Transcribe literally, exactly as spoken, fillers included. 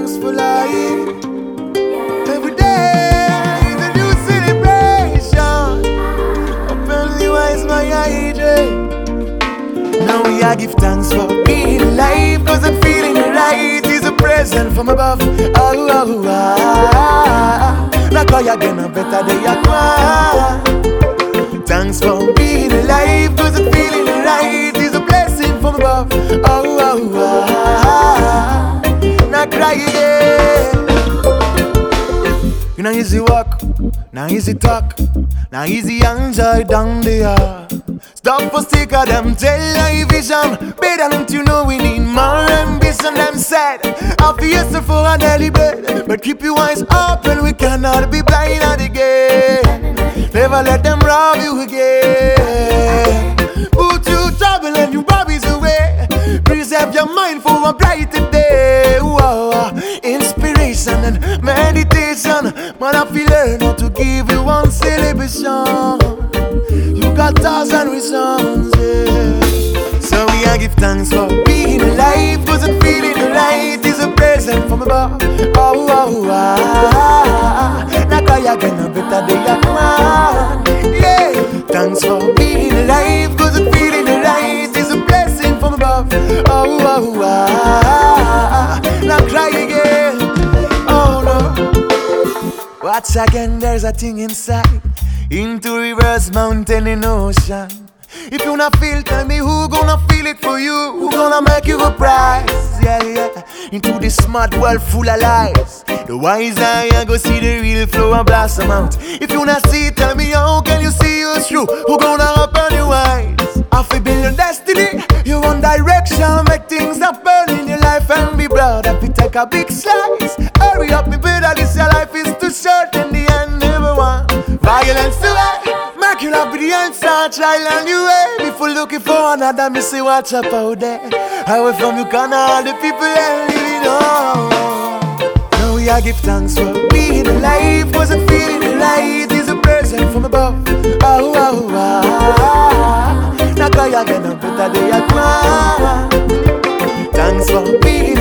thanks for life. Every day is a new celebration. Apparently, why is my age? Now we are give thanks for being alive, cause I'm feeling right. Is a present from above. Oh, oh, oh. Like how you gonna better day you come. Thanks for being alive, cause I'm feeling right. Is a blessing from above. Oh, oh, oh. Not cry again. You know easy walk, now easy talk, now easy enjoy down there. Stop for stick of them, tell I vision. Better than to know we need more ambition. Them said, I'll be yourself for a daily bread, but keep your eyes open, we cannot be blind at the gate. Never let them rob you again. Put you trouble and you bobbies away. Preserve your mind for a brighter day. Whoa, inspiration and meditation. Man, I feel learning to give you one celebration. You got thousand reasons, yeah. So we are give thanks for being alive, cause I'm feeling right. Is a present from above. Oh, oh, oh. Now cry again, a better day I come. Yeah. Thanks for being alive, cause I'm feeling right. Is a blessing from above. Oh, oh, oh. Now cry again. Oh no. Watch again, there's a thing inside. Into rivers, mountain and ocean. If you not feel, tell me who gonna feel it for you. Who gonna make you a prize? Yeah, yeah. Into this smart world full of lies. The wise eye go see the real flow and blossom out. If you not see it, tell me how can you see us through? Who gonna open your eyes? Half a billion destiny, you one direction. Make things happen in your life and be proud. If you take a big slice, hurry up, me better. This your life is too short. In the end, never want violence to way. Make you love with the answer, child and you way. If you're looking for another, me say watch up out there. Away from you can all the people that living on. Now we are give thanks for being alive, cause I'm feeling right. Is a present from above. Oh, oh, oh. Now cry again, a better day I come. Thanks for being